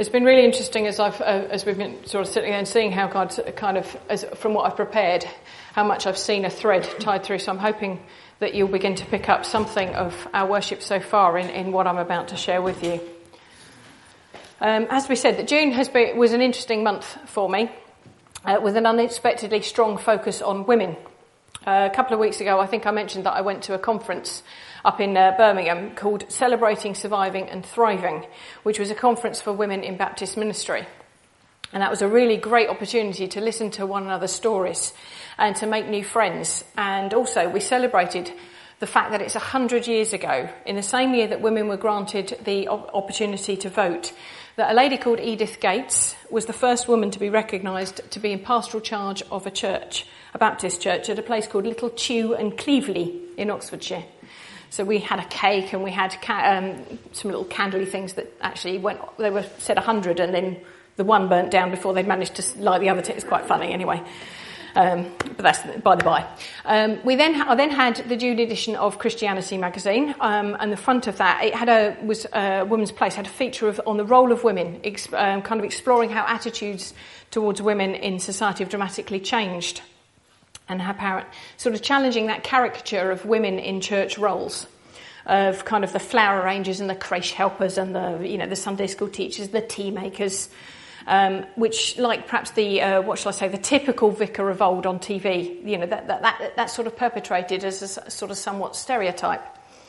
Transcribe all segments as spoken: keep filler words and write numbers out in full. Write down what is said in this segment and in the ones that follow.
It's been really interesting as I've uh, as we've been sort of sitting there and seeing how God kind of, as, from what I've prepared, how much I've seen a thread tied through. So I'm hoping that you'll begin to pick up something of our worship so far in, in what I'm about to share with you. Um, as we said, that June has been, was an interesting month for me, uh, with an unexpectedly strong focus on women. Uh, a couple of weeks ago, I think I mentioned that I went to a conference up in uh, Birmingham called Celebrating, Surviving and Thriving, which was a conference for women in Baptist ministry. And that was a really great opportunity to listen to one another's stories and to make new friends. And also we celebrated the fact that it's one hundred years ago, in the same year that women were granted the opportunity to vote, that a lady called Edith Gates was the first woman to be recognised to be in pastoral charge of a church, a Baptist church, at a place called Little Chew and Cleveley in Oxfordshire. So we had a cake and we had ca- um, some little candly things that actually went, they were said one hundred and then the one burnt down before they'd managed to light the other two. It's quite funny anyway. Um, but that's by the by. Um, we then, I then had the June edition of Christianity magazine, um, and the front of that, it had a, was a Woman's Place, had a feature of, on the role of women, exp, um, kind of exploring how attitudes towards women in society have dramatically changed. And how power, sort of challenging that caricature of women in church roles, of kind of the flower arrangers and the creche helpers and the, you know, the Sunday school teachers, the tea makers, um, which, like perhaps the, uh, what shall I say, the typical vicar of old on T V, you know, that that that, that sort of perpetrated as a sort of somewhat stereotype.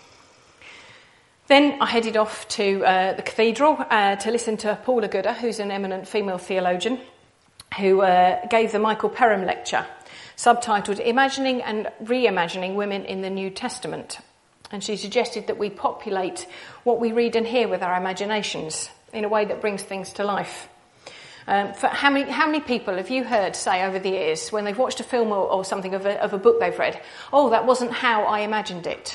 Then I headed off to uh, the cathedral uh, to listen to Paula Gooder, who's an eminent female theologian, who uh, gave the Michael Perham lecture, subtitled Imagining and Reimagining Women in the New Testament. And she suggested that we populate what we read and hear with our imaginations in a way that brings things to life. Um, for how many how many people have you heard say over the years, when they've watched a film or, or something of a, of a book they've read, oh, that wasn't how I imagined it?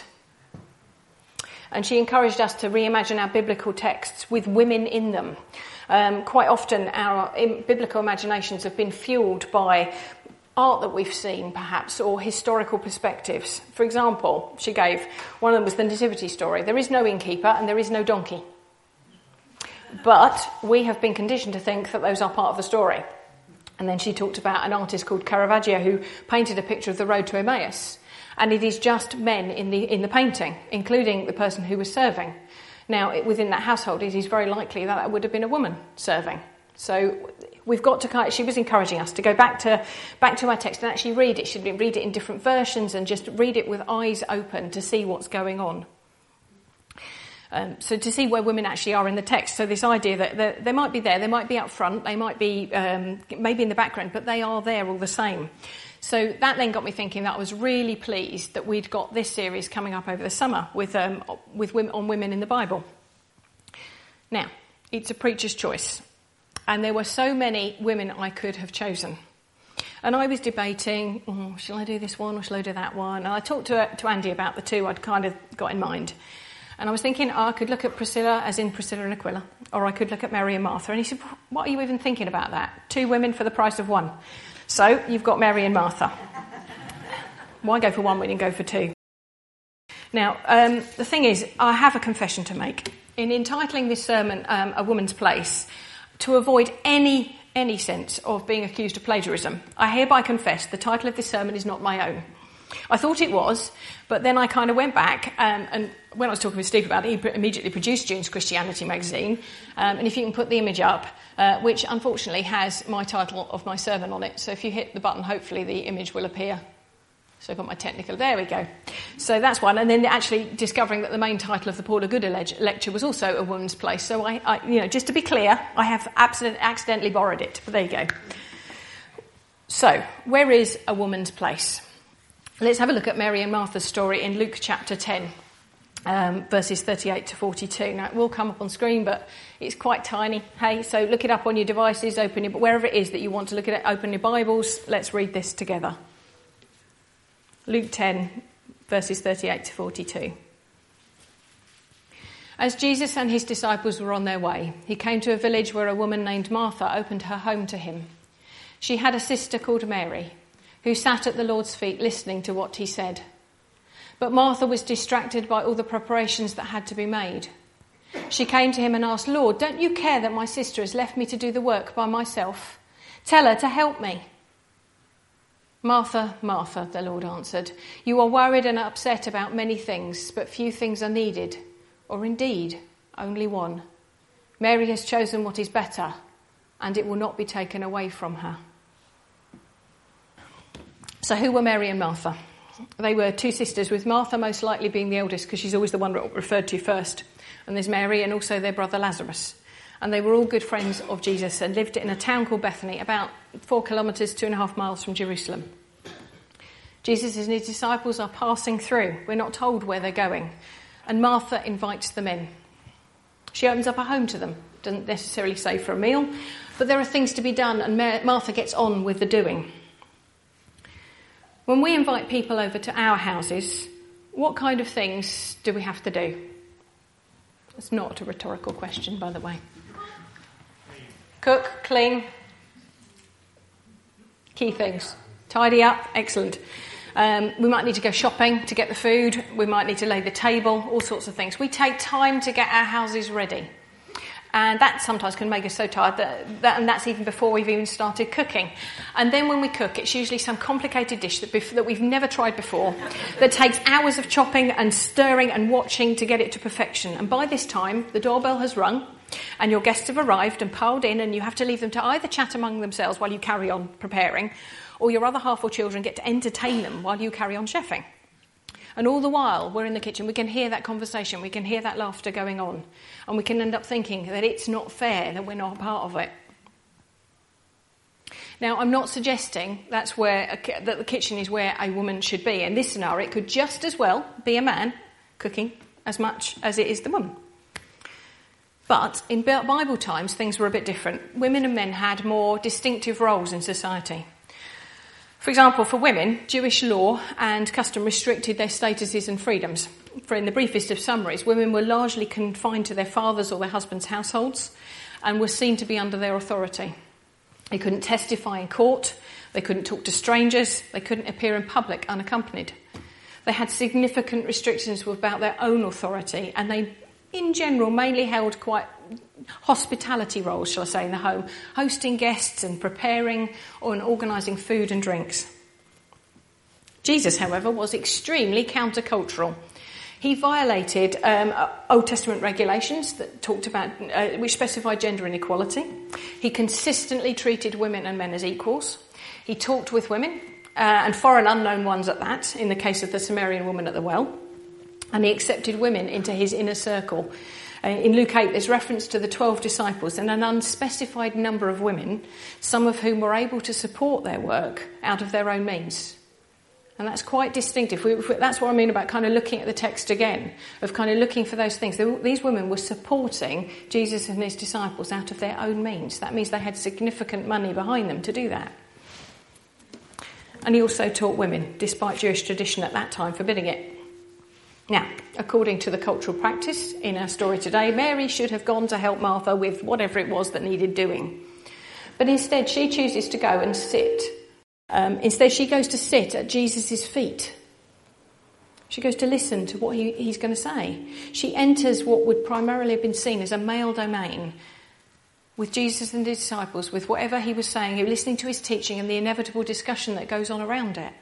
And she encouraged us to reimagine our biblical texts with women in them. Um, quite often our in, biblical imaginations have been fueled by art that we've seen, perhaps, or historical perspectives. For example, she gave, one of them was the Nativity story. There is no innkeeper and there is no donkey. But we have been conditioned to think that those are part of the story. And then she talked about an artist called Caravaggio who painted a picture of the road to Emmaus. And it is just men in the in the painting, including the person who was serving. Now, it, within that household, it is very likely that that would have been a woman serving. So we've got to kind of, she was encouraging us to go back to back to our text and actually read it. Should we read it in different versions and just read it with eyes open to see what's going on? Um, so to see where women actually are in the text. So this idea that they might be there, they might be up front, they might be um, maybe in the background, but they are there all the same. So that then got me thinking that I was really pleased that we'd got this series coming up over the summer with um, with women on women in the Bible. Now, it's a preacher's choice. And there were so many women I could have chosen. And I was debating, oh, shall I do this one or shall I do that one? And I talked to, to Andy about the two I'd kind of got in mind. And I was thinking, oh, I could look at Priscilla as in Priscilla and Aquila, or I could look at Mary and Martha. And he said, what are you even thinking about that? Two women for the price of one. So you've got Mary and Martha. Why go for one when you can go for two? Now, um, the thing is, I have a confession to make. In entitling this sermon, um, A Woman's Place, to avoid any any sense of being accused of plagiarism, I hereby confess the title of this sermon is not my own. I thought it was, but then I kind of went back, um, and when I was talking with Steve about it, he immediately produced June's Christianity magazine, um, and if you can put the image up, uh, which unfortunately has my title of my sermon on it, so if you hit the button, hopefully the image will appear. So I've got my technical, there we go. So that's one, and then actually discovering that the main title of the Paula Gooder lecture was also A Woman's Place. So I, I you know, just to be clear, I have absolutely accidentally borrowed it, but there you go. So, where is A Woman's Place? Let's have a look at Mary and Martha's story in Luke chapter ten, um, verses thirty-eight to forty-two. Now, it will come up on screen, but it's quite tiny. Hey, so look it up on your devices, open your, wherever it is that you want to look at it, open your Bibles. Let's read this together. Luke ten, verses thirty-eight to forty-two. As Jesus and his disciples were on their way, he came to a village where a woman named Martha opened her home to him. She had a sister called Mary, who sat at the Lord's feet listening to what he said. But Martha was distracted by all the preparations that had to be made. She came to him and asked, "Lord, don't you care that my sister has left me to do the work by myself? Tell her to help me." "Martha, Martha," the Lord answered, "you are worried and upset about many things, but few things are needed, or indeed only one. Mary has chosen what is better, and it will not be taken away from her." So who were Mary and Martha? They were two sisters, with Martha most likely being the eldest because she's always the one referred to first. And there's Mary and also their brother Lazarus. And they were all good friends of Jesus and lived in a town called Bethany, about four kilometres, two and a half miles from Jerusalem. Jesus and his disciples are passing through. We're not told where they're going. And Martha invites them in. She opens up her home to them. Doesn't necessarily say for a meal, but there are things to be done, and Martha gets on with the doing. When we invite people over to our houses, what kind of things do we have to do? It's not a rhetorical question, by the way. Cook, clean. Key things. Tidy up, excellent. Um, we might need to go shopping to get the food. We might need to lay the table, all sorts of things. We take time to get our houses ready. And that sometimes can make us so tired, that, that, and that's even before we've even started cooking. And then when we cook, it's usually some complicated dish that, bef- that we've never tried before, that takes hours of chopping and stirring and watching to get it to perfection. And by this time, the doorbell has rung, and your guests have arrived and piled in, and you have to leave them to either chat among themselves while you carry on preparing, or your other half or children get to entertain them while you carry on chefing. And all the while, we're in the kitchen, we can hear that conversation, we can hear that laughter going on. And we can end up thinking that it's not fair, that we're not a part of it. Now, I'm not suggesting that's where a, that the kitchen is where a woman should be. In this scenario, it could just as well be a man cooking as much as it is the woman. But in Bible times, things were a bit different. Women and men had more distinctive roles in society. For example, for women, Jewish law and custom restricted their statuses and freedoms. For in the briefest of summaries, women were largely confined to their father's or their husband's households and were seen to be under their authority. They couldn't testify in court, they couldn't talk to strangers, they couldn't appear in public unaccompanied. They had significant restrictions about their own authority, and they, in general, mainly held quite hospitality roles, shall I say, in the home, hosting guests and preparing or and organising food and drinks. Jesus, however, was extremely countercultural. He violated um, Old Testament regulations that talked about, uh, which specified gender inequality. He consistently treated women and men as equals. He talked with women, uh, and foreign unknown ones at that, in the case of the Samaritan woman at the well. And he accepted women into his inner circle. Uh, in Luke eight, there's reference to the twelve disciples and an unspecified number of women, some of whom were able to support their work out of their own means. And that's quite distinctive. We, that's what I mean about kind of looking at the text again, of kind of looking for those things. They, these women were supporting Jesus and his disciples out of their own means. That means they had significant money behind them to do that. And he also taught women, despite Jewish tradition at that time forbidding it. Now, according to the cultural practice in our story today, Mary should have gone to help Martha with whatever it was that needed doing. But instead, she chooses to go and sit. Um, instead, she goes to sit at Jesus' feet. She goes to listen to what he, he's going to say. She enters what would primarily have been seen as a male domain with Jesus and his disciples, with whatever he was saying, listening to his teaching and the inevitable discussion that goes on around it.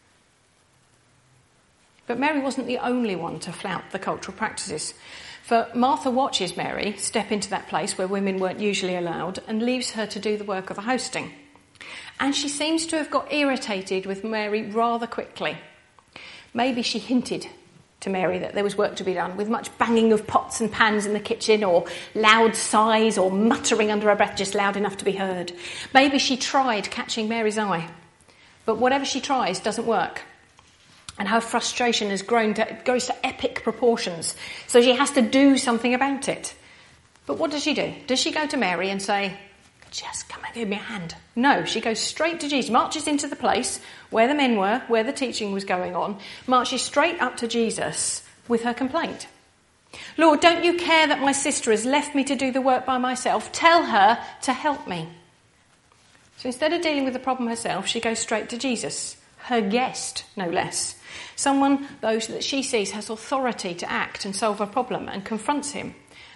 But Mary wasn't the only one to flout the cultural practices. For Martha watches Mary step into that place where women weren't usually allowed and leaves her to do the work of the hosting. And she seems to have got irritated with Mary rather quickly. Maybe she hinted to Mary that there was work to be done, with much banging of pots and pans in the kitchen, or loud sighs, or muttering under her breath just loud enough to be heard. Maybe she tried catching Mary's eye. But whatever she tries doesn't work. And her frustration has grown to, goes to epic proportions. So she has to do something about it. But what does she do? Does she go to Mary and say, "Just come and give me a hand"? No, she goes straight to Jesus, marches into the place where the men were, where the teaching was going on, marches straight up to Jesus with her complaint. "Lord, don't you care that my sister has left me to do the work by myself? Tell her to help me." So instead of dealing with the problem herself, she goes straight to Jesus, her guest, no less. Someone, those that she sees has authority to act and solve a problem, and confronts him.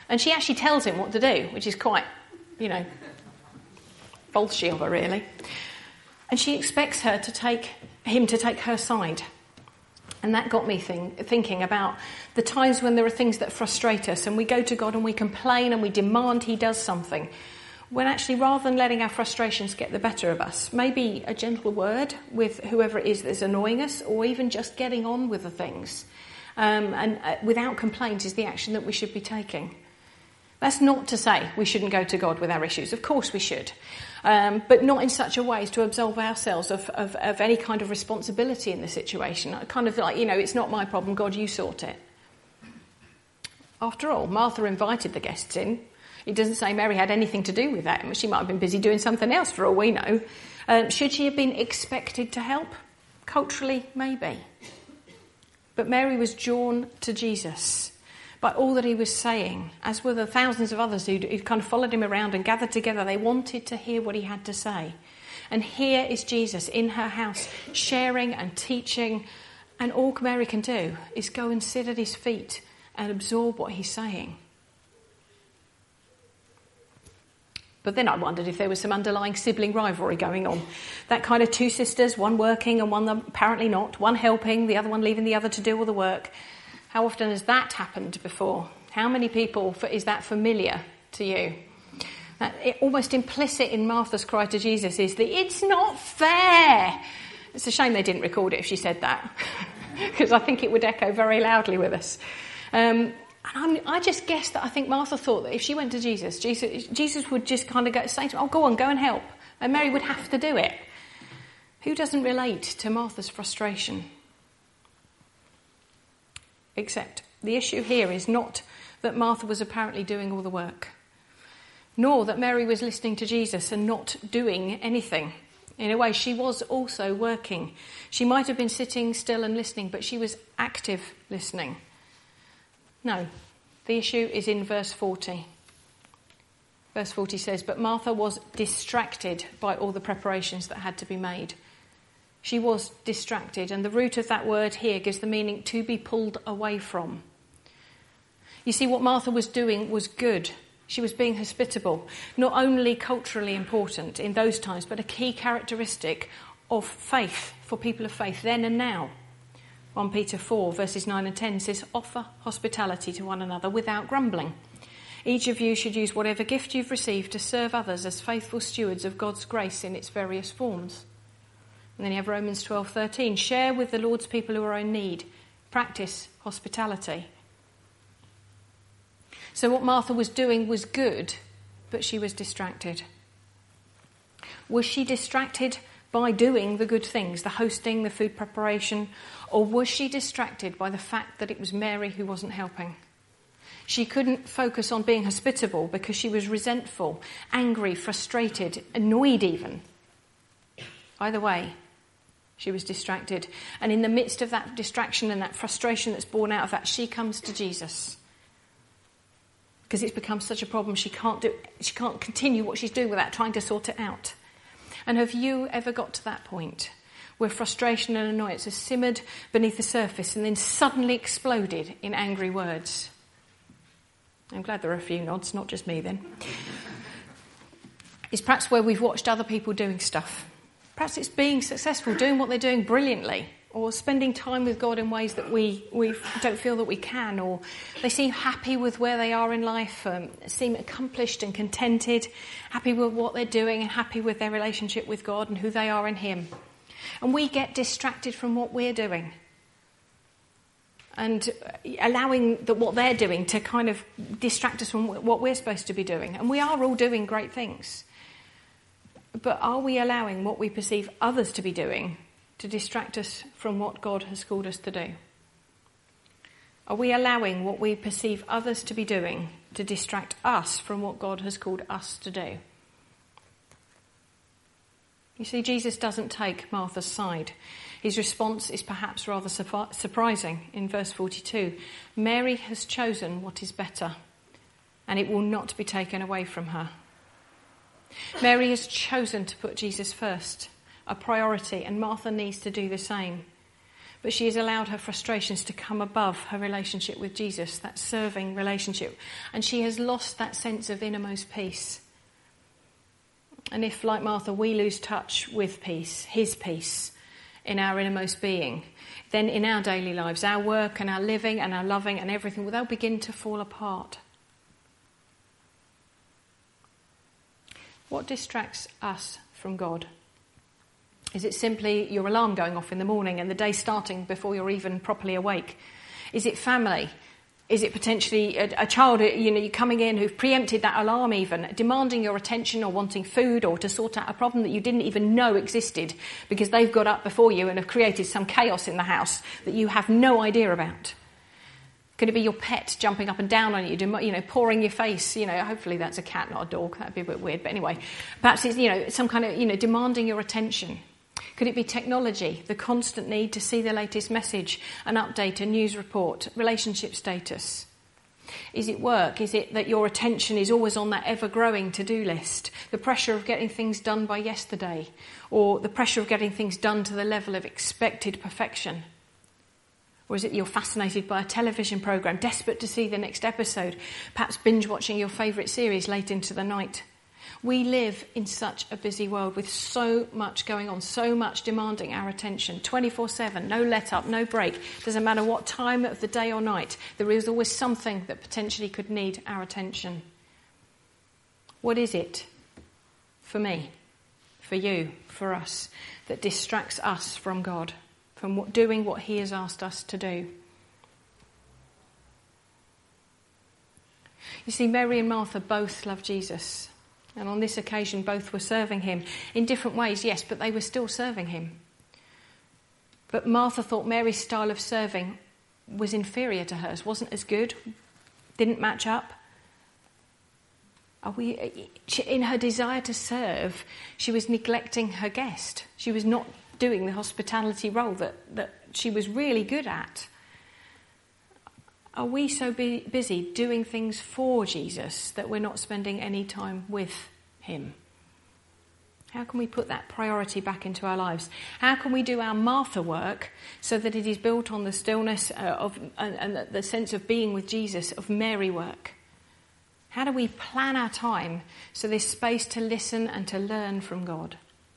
And she actually tells him what to do, which is quite, you know, bolshy of her, really. And she expects her to take him to take her side. And that got me think, thinking about the times when there are things that frustrate us and we go to God and we complain and we demand he does something. When actually, rather than letting our frustrations get the better of us, maybe a gentle word with whoever it is that's annoying us, or even just getting on with the things, um, and uh, without complaint is the action that we should be taking. That's not to say we shouldn't go to God with our issues. Of course we should. Um, but not in such a way as to absolve ourselves of, of, of any kind of responsibility in the situation. Kind of like, you know, it's not my problem, God, you sort it. After all, Martha invited the guests in. It doesn't say Mary had anything to do with that. She might have been busy doing something else for all we know. Um, should she have been expected to help? Culturally, maybe. But Mary was drawn to Jesus by all that he was saying, as were the thousands of others who'd, who'd kind of followed him around and gathered together. They wanted to hear what he had to say. And here is Jesus in her house, sharing and teaching. And all Mary can do is go and sit at his feet and absorb what he's saying. But then I wondered if there was some underlying sibling rivalry going on. That kind of two sisters, one working and one apparently not, one helping, the other one leaving the other to do all the work. How often has that happened before? How many people is that familiar to you? That it, almost implicit in Martha's cry to Jesus is that it's not fair. It's a shame they didn't record it if she said that, because I think it would echo very loudly with us. Um, and I'm, I just guess that I think Martha thought that if she went to Jesus, Jesus, Jesus would just kind of go, say to her, oh, go on, go and help. And Mary would have to do it. Who doesn't relate to Martha's frustration? Except the issue here is not that Martha was apparently doing all the work, nor that Mary was listening to Jesus and not doing anything. In a way, she was also working. She might have been sitting still and listening, but she was active listening. No, the issue is in verse forty. Verse forty says, but Martha was distracted by all the preparations that had to be made. She was distracted, and the root of that word here gives the meaning to be pulled away from. You see, what Martha was doing was good. She was being hospitable, not only culturally important in those times, but a key characteristic of faith for people of faith then and now. First Peter four, verses nine and ten says, offer hospitality to one another without grumbling. Each of you should use whatever gift you've received to serve others as faithful stewards of God's grace in its various forms. And then you have Romans twelve thirteen. Share with the Lord's people who are in need. Practice hospitality. So what Martha was doing was good, but she was distracted. Was she distracted by doing the good things, the hosting, the food preparation, or was she distracted by the fact that it was Mary who wasn't helping? She couldn't focus on being hospitable because she was resentful, angry, frustrated, annoyed even. Either way, she was distracted. And in the midst of that distraction and that frustration that's born out of that, she comes to Jesus. Because it's become such a problem, she can't do, she can't continue what she's doing without trying to sort it out. And have you ever got to that point where frustration and annoyance has simmered beneath the surface and then suddenly exploded in angry words? I'm glad there are a few nods, not just me then. It's perhaps where we've watched other people doing stuff. Perhaps it's being successful, doing what they're doing brilliantly, or spending time with God in ways that we, we don't feel that we can, or they seem happy with where they are in life, um, seem accomplished and contented, happy with what they're doing and happy with their relationship with God and who they are in him. And we get distracted from what we're doing and allowing the, what they're doing to kind of distract us from what we're supposed to be doing. And we are all doing great things. But are we allowing what we perceive others to be doing to distract us from what God has called us to do? Are we allowing what we perceive others to be doing to distract us from what God has called us to do? You see, Jesus doesn't take Martha's side. His response is perhaps rather surprising in verse forty-two. Mary has chosen what is better, and it will not be taken away from her. Mary has chosen to put Jesus first, a priority, and Martha needs to do the same. But she has allowed her frustrations to come above her relationship with Jesus, that serving relationship. And she has lost that sense of innermost peace. And if, like Martha, we lose touch with peace, his peace, in our innermost being, then in our daily lives, our work and our living and our loving and everything, well, they'll begin to fall apart. What distracts us from God? Is it simply your alarm going off in the morning and the day starting before you're even properly awake? Is it family? Is it potentially a, a child, you know, you're coming in who've preempted that alarm even, demanding your attention or wanting food or to sort out a problem that you didn't even know existed because they've got up before you and have created some chaos in the house that you have no idea about? Could it be your pet jumping up and down on you, you know, pouring your face? You know, hopefully that's a cat, not a dog. That'd be a bit weird. But anyway, perhaps it's, you know, some kind of, you know, demanding your attention. Could it be technology, the constant need to see the latest message, an update, a news report, relationship status? Is it work? Is it that your attention is always on that ever-growing to-do list? The pressure of getting things done by yesterday? Or the pressure of getting things done to the level of expected perfection? Or is it you're fascinated by a television programme, desperate to see the next episode, perhaps binge-watching your favourite series late into the night? We live in such a busy world with so much going on, so much demanding our attention, twenty-four seven, no let up, no break. Doesn't matter what time of the day or night, there is always something that potentially could need our attention. What is it for me, for you, for us, that distracts us from God, from what, doing what he has asked us to do? You see, Mary and Martha both love Jesus. And on this occasion, both were serving him in different ways, yes, but they were still serving him. But Martha thought Mary's style of serving was inferior to hers, wasn't as good, didn't match up. Are we, in her desire to serve, she was neglecting her guest. She was not doing the hospitality role that, that she was really good at. Are we so be busy doing things for Jesus that we're not spending any time with him? How can we put that priority back into our lives? How can we do our Martha work so that it is built on the stillness uh, of and, and the sense of being with Jesus, of Mary work? How do we plan our time so there's space to listen and to learn from God?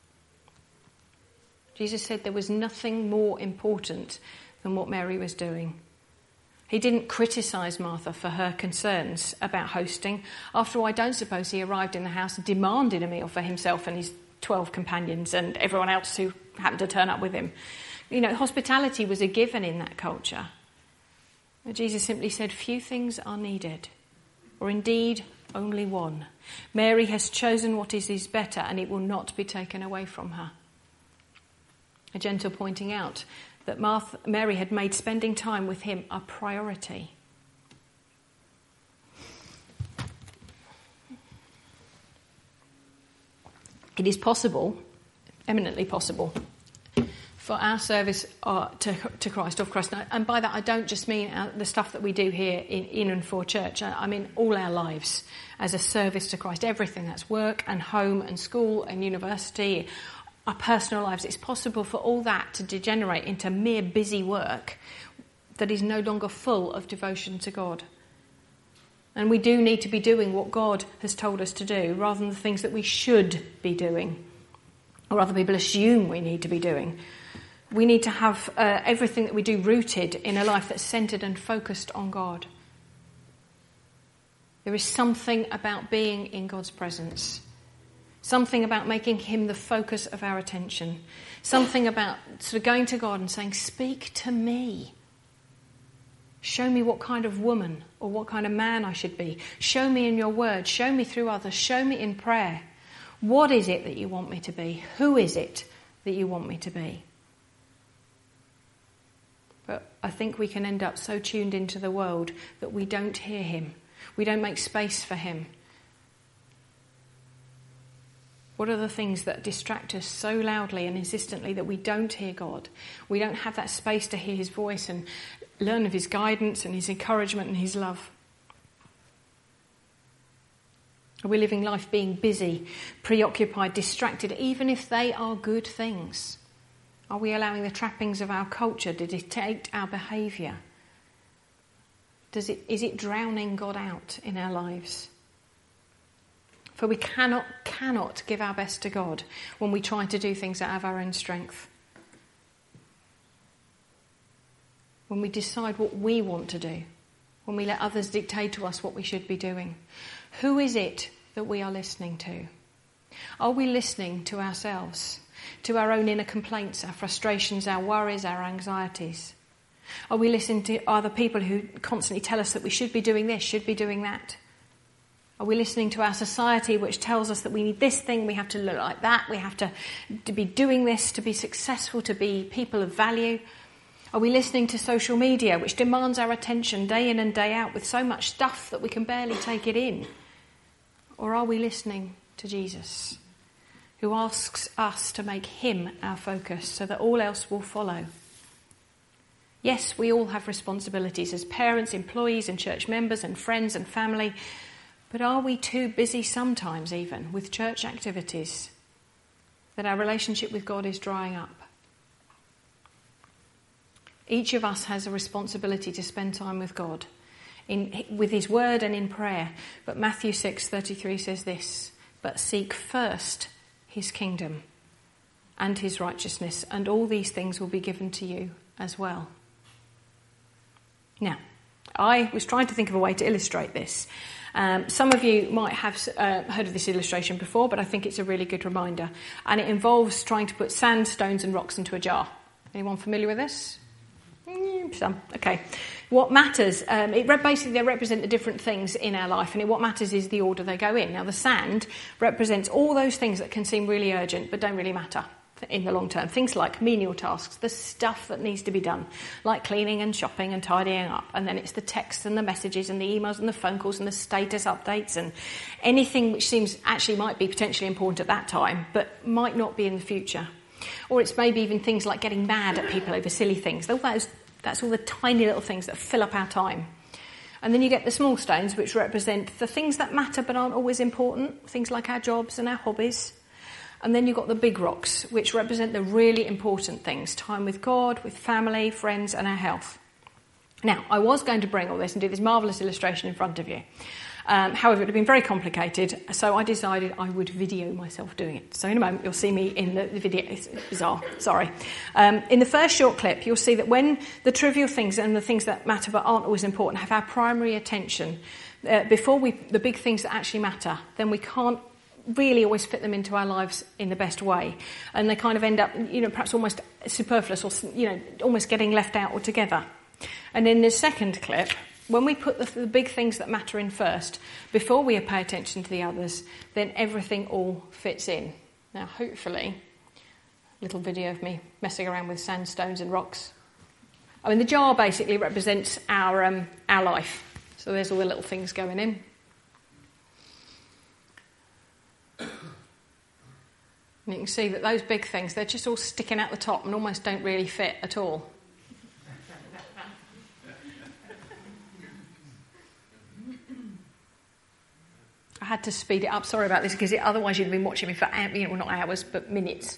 Jesus said there was nothing more important than what Mary was doing. He didn't criticise Martha for her concerns about hosting. After all, I don't suppose he arrived in the house and demanded a meal for himself and his twelve companions and everyone else who happened to turn up with him. You know, hospitality was a given in that culture. But Jesus simply said, few things are needed, or indeed only one. Mary has chosen what is his better, and it will not be taken away from her. A gentle pointing out that Martha, Mary had made spending time with him a priority. It is possible, eminently possible, for our service uh, to, to Christ, of Christ. And by that I don't just mean uh, the stuff that we do here in, in and for church. I, I mean all our lives as a service to Christ. Everything that's work and home and school and university, our personal lives. It's possible for all that to degenerate into mere busy work that is no longer full of devotion to God. And we do need to be doing what God has told us to do rather than the things that we should be doing or other people assume we need to be doing. We need to have uh, everything that we do rooted in a life that's centred and focused on God. There is something about being in God's presence. Something about making him the focus of our attention. Something about sort of going to God and saying, speak to me. Show me what kind of woman or what kind of man I should be. Show me in your word. Show me through others. Show me in prayer. What is it that you want me to be? Who is it that you want me to be? But I think we can end up so tuned into the world that we don't hear him. We don't make space for him. What are the things that distract us so loudly and insistently that we don't hear God? We don't have that space to hear his voice and learn of his guidance and his encouragement and his love. Are we living life being busy, preoccupied, distracted, even if they are good things? Are we allowing the trappings of our culture to dictate our behaviour? Does it, is it drowning God out in our lives? For we cannot, cannot give our best to God when we try to do things out of our own strength. When we decide what we want to do. When we let others dictate to us what we should be doing. Who is it that we are listening to? Are we listening to ourselves? To our own inner complaints, our frustrations, our worries, our anxieties? Are we listening to other people who constantly tell us that we should be doing this, should be doing that? Are we listening to our society which tells us that we need this thing, we have to look like that, we have to, to be doing this to be successful, to be people of value? Are we listening to social media which demands our attention day in and day out with so much stuff that we can barely take it in? Or are we listening to Jesus, who asks us to make him our focus so that all else will follow? Yes, we all have responsibilities as parents, employees and church members and friends and family, but are we too busy sometimes even with church activities that our relationship with God is drying up? Each of us has a responsibility to spend time with God, in, with his word and in prayer. But Matthew six thirty-three says this, "But seek first his kingdom and his righteousness, and all these things will be given to you as well." Now, I was trying to think of a way to illustrate this. Um, some of you might have uh, heard of this illustration before, but I think it's a really good reminder. And it involves trying to put sand, stones and rocks into a jar. Anyone familiar with this? Mm, some. Okay. What matters, um, it basically they represent the different things in our life, and what matters is the order they go in. Now, the sand represents all those things that can seem really urgent but don't really matter in the long term. Things like menial tasks, the stuff that needs to be done, like cleaning and shopping and tidying up. And then it's the texts and the messages and the emails and the phone calls and the status updates and anything which seems actually might be potentially important at that time but might not be in the future. Or it's maybe even things like getting mad at people over silly things. Those, that's all the tiny little things that fill up our time. And then you get the small stones, which represent the things that matter but aren't always important, things like our jobs and our hobbies. And then you've got the big rocks, which represent the really important things, time with God, with family, friends and our health. Now, I was going to bring all this and do this marvellous illustration in front of you. Um, however, it would have been very complicated, so I decided I would video myself doing it. So in a moment, you'll see me in the, the video. It's bizarre, sorry. Um, in the first short clip, you'll see that when the trivial things and the things that matter but aren't always important have our primary attention, uh, before we the big things that actually matter, then we can't really always fit them into our lives in the best way. And they kind of end up, you know, perhaps almost superfluous or, you know, almost getting left out altogether. And in the second clip, when we put the, the big things that matter in first, before we pay attention to the others, then everything all fits in. Now, hopefully, a little video of me messing around with sandstones and rocks. I mean, the jar basically represents our um, our life. So there's all the little things going in. And you can see that those big things, they're just all sticking out the top and almost don't really fit at all. I had to speed it up. Sorry about this, because otherwise you'd have been watching me for, you know, well, not hours, but minutes.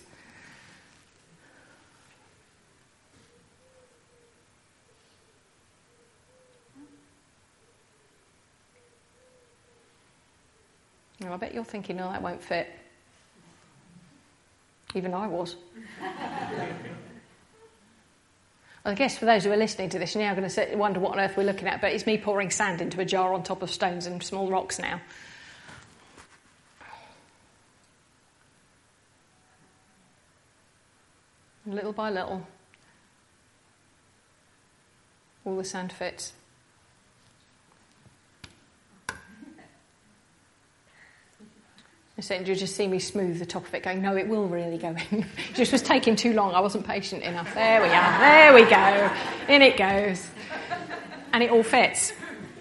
Now, I bet you're thinking, no, that won't fit. Even I was. I guess for those who are listening to this, you're now going to wonder what on earth we're looking at, but it's me pouring sand into a jar on top of stones and small rocks now. And little by little, all the sand fits. You just see me smooth the top of it, going, no, it will really go in. It just was taking too long. I wasn't patient enough. There we are. There we go. In it goes. And it all fits.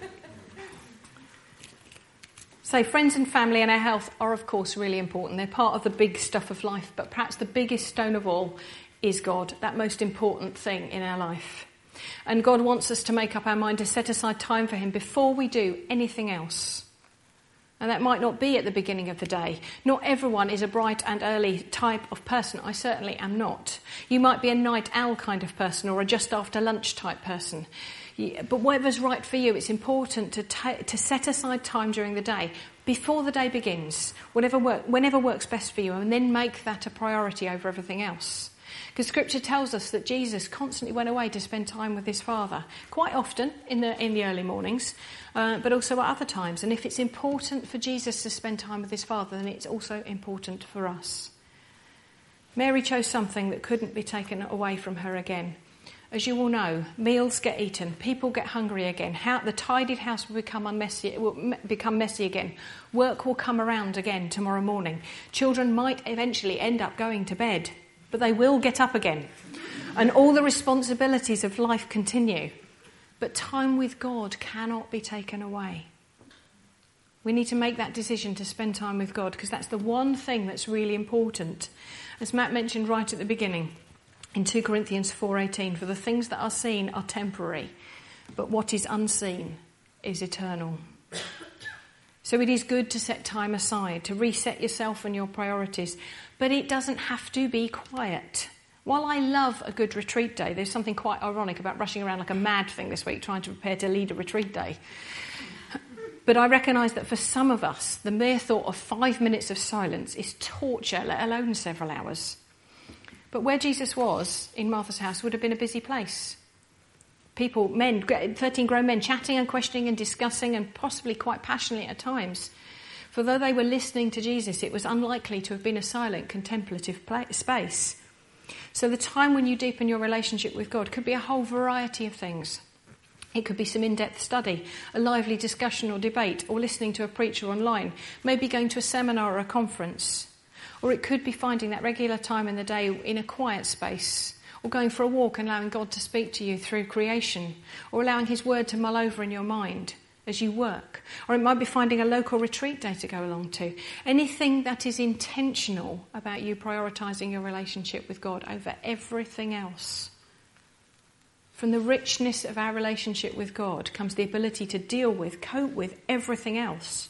So friends and family and our health are, of course, really important. They're part of the big stuff of life. But perhaps the biggest stone of all is God, that most important thing in our life. And God wants us to make up our mind to set aside time for him before we do anything else. And that might not be at the beginning of the day. Not everyone is a bright and early type of person. I certainly am not. You might be a night owl kind of person or a just after lunch type person. But whatever's right for you, it's important to ta- to set aside time during the day before the day begins, whatever work, whenever works best for you, and then make that a priority over everything else. Because Scripture tells us that Jesus constantly went away to spend time with his Father, quite often in the in the early mornings, uh, but also at other times. And if it's important for Jesus to spend time with his Father, then it's also important for us. Mary chose something that couldn't be taken away from her again. As you all know, meals get eaten, people get hungry again. How, the tidied house will become unmessy, will become messy again. Work will come around again tomorrow morning. Children might eventually end up going to bed, but they will get up again. And all the responsibilities of life continue. But time with God cannot be taken away. We need to make that decision to spend time with God, because that's the one thing that's really important. As Matt mentioned right at the beginning, in two Corinthians four eighteen, for the things that are seen are temporary, but what is unseen is eternal. So it is good to set time aside, to reset yourself and your priorities, but it doesn't have to be quiet. While I love a good retreat day, there's something quite ironic about rushing around like a mad thing this week trying to prepare to lead a retreat day. But I recognise that for some of us, the mere thought of five minutes of silence is torture, let alone several hours. But where Jesus was, in Martha's house, would have been a busy place. People, men, thirteen grown men, chatting and questioning and discussing and possibly quite passionately at times. For though they were listening to Jesus, it was unlikely to have been a silent, contemplative space. So the time when you deepen your relationship with God could be a whole variety of things. It could be some in-depth study, a lively discussion or debate, or listening to a preacher online, maybe going to a seminar or a conference. Or it could be finding that regular time in the day in a quiet space, or going for a walk and allowing God to speak to you through creation, or allowing his word to mull over in your mind as you work. Or it might be finding a local retreat day to go along to. Anything that is intentional about you prioritising your relationship with God over everything else. From the richness of our relationship with God comes the ability to deal with, cope with everything else.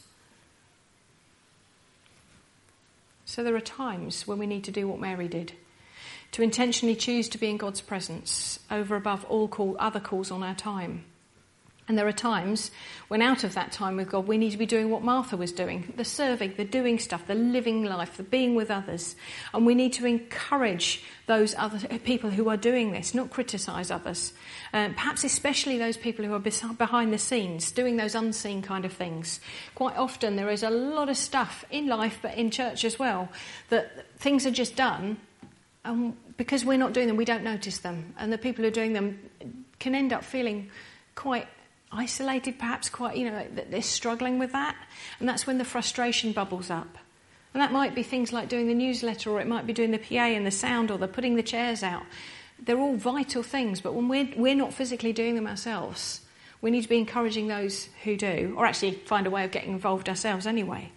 So there are times when we need to do what Mary did, to intentionally choose to be in God's presence over above all call, other calls on our time. And there are times when out of that time with God, we need to be doing what Martha was doing, the serving, the doing stuff, the living life, the being with others. And we need to encourage those other people who are doing this, not criticise others. Uh, perhaps especially those people who are behind the scenes, doing those unseen kind of things. Quite often there is a lot of stuff in life, but in church as well, that things are just done. And because we're not doing them, we don't notice them. And the people who are doing them can end up feeling quite isolated, perhaps quite, you know, that they're struggling with that. And that's when the frustration bubbles up. And that might be things like doing the newsletter, or it might be doing the P A and the sound, or the putting the chairs out. They're all vital things, but when we're, we're not physically doing them ourselves, we need to be encouraging those who do, or actually find a way of getting involved ourselves anyway.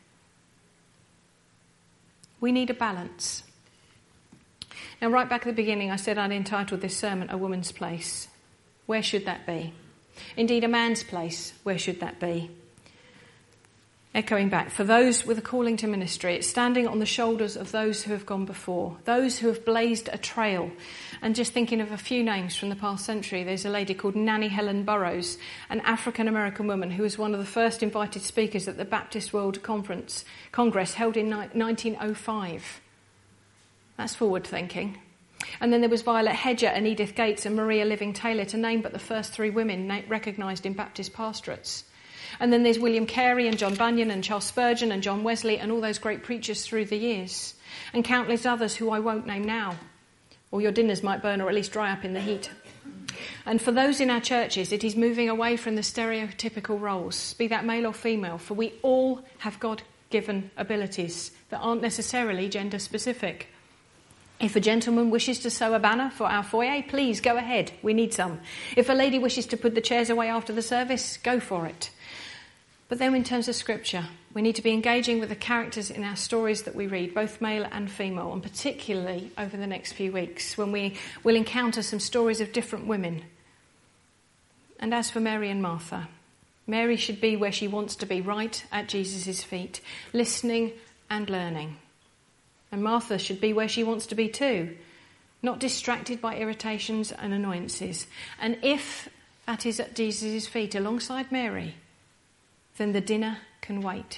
We need a balance. Now, right back at the beginning, I said I'd entitled this sermon, A Woman's Place. Where should that be? Indeed, a man's place, where should that be? Echoing back, for those with a calling to ministry, it's standing on the shoulders of those who have gone before, those who have blazed a trail. And just thinking of a few names from the past century, there's a lady called Nannie Helen Burroughs, an African-American woman who was one of the first invited speakers at the Baptist World Conference Congress held in nineteen oh five. That's forward thinking. And then there was Violet Hedger and Edith Gates and Maria Living Taylor, to name but the first three women recognised in Baptist pastorates. And then there's William Carey and John Bunyan and Charles Spurgeon and John Wesley and all those great preachers through the years. And countless others who I won't name now. Or your dinners might burn or at least dry up in the heat. And for those in our churches, it is moving away from the stereotypical roles, be that male or female, for we all have God-given abilities that aren't necessarily gender-specific. If a gentleman wishes to sew a banner for our foyer, please go ahead. We need some. If a lady wishes to put the chairs away after the service, go for it. But then in terms of Scripture, we need to be engaging with the characters in our stories that we read, both male and female, and particularly over the next few weeks when we will encounter some stories of different women. And as for Mary and Martha, Mary should be where she wants to be, right at Jesus' feet, listening and learning. And Martha should be where she wants to be too, not distracted by irritations and annoyances. And if that is at Jesus' feet alongside Mary, then the dinner can wait.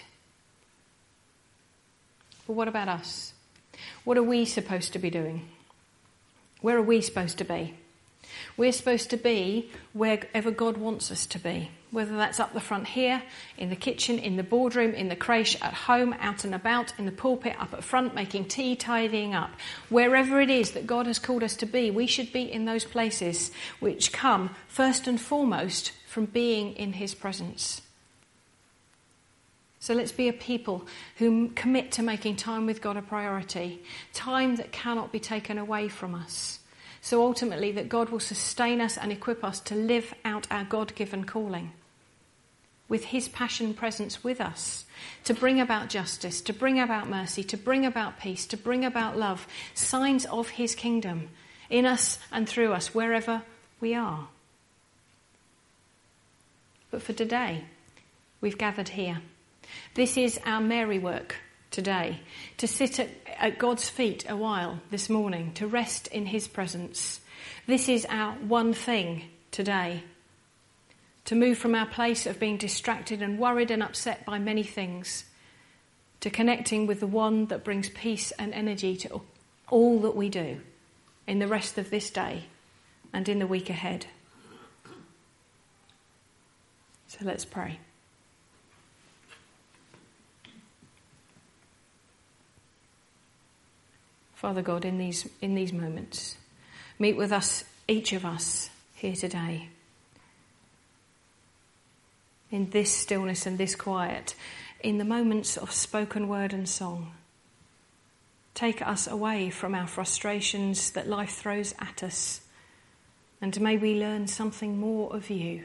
But what about us? What are we supposed to be doing? Where are we supposed to be? We're supposed to be wherever God wants us to be, whether that's up the front here, in the kitchen, in the boardroom, in the creche, at home, out and about, in the pulpit, up at front, making tea, tidying up. Wherever it is that God has called us to be, we should be in those places which come first and foremost from being in his presence. So let's be a people who commit to making time with God a priority, time that cannot be taken away from us. So ultimately that God will sustain us and equip us to live out our God-given calling with his passion presence with us, to bring about justice, to bring about mercy, to bring about peace, to bring about love, signs of his kingdom in us and through us wherever we are. But for today, we've gathered here. This is our Mary work today, to sit at, at God's feet a while this morning, to rest in his presence. This is our one thing today, to move from our place of being distracted and worried and upset by many things, to connecting with the one that brings peace and energy to all that we do in the rest of this day and in the week ahead. So let's pray. Father God, in these in these moments, meet with us, each of us, here today. In this stillness and this quiet, in the moments of spoken word and song. Take us away from our frustrations that life throws at us, and may we learn something more of you.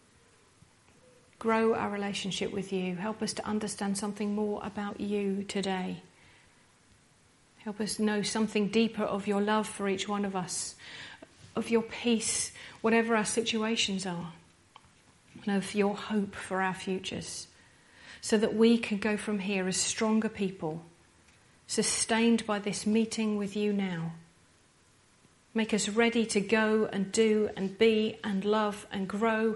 Grow our relationship with you. Help us to understand something more about you today. Help us know something deeper of your love for each one of us, of your peace, whatever our situations are, and of your hope for our futures, so that we can go from here as stronger people, sustained by this meeting with you now. Make us ready to go and do and be and love and grow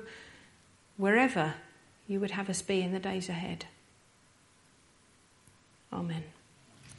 wherever you would have us be in the days ahead. Amen.